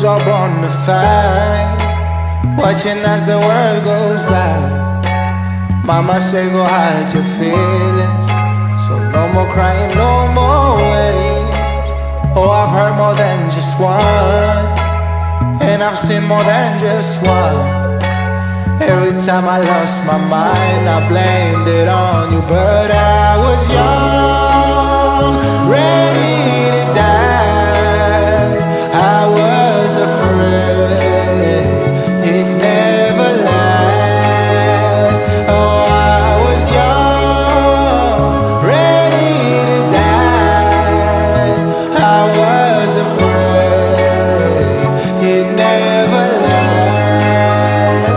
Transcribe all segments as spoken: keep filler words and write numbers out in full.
are born to fight, watching as the world goes by. Mama say go hide your feelings, so no more crying, no more waves. Oh, I've heard more than just one, and I've seen more than just one. Every time I lost my mind, I blamed it on you, but I was young, ready to die. I was afraid it never lasts. Oh, I was young, ready to die. I was afraid it never lasts.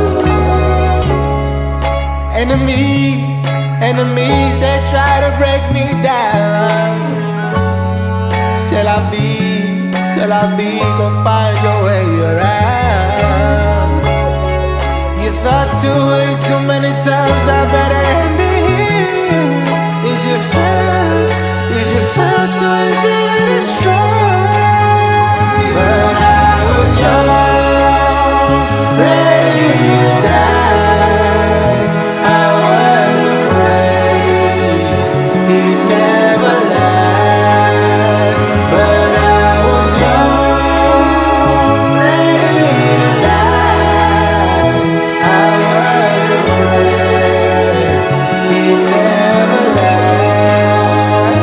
Enemies, enemies that try to break me down. C'est la vie, c'est la vie, go find your way around. You thought too way too many times I better end it here. Is you felt, is you felt so easy and it's strong. But I was young, ready to die. I was afraid it never lasts. But I was young, ready to die. I was afraid it never lasts.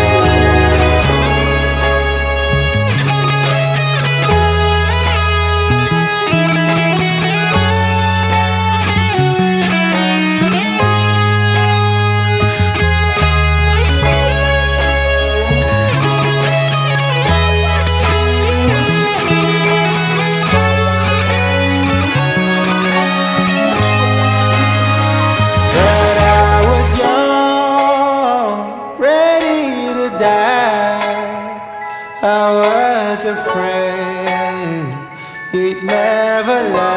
But I was young, ready to die. I was afraid it never lasts.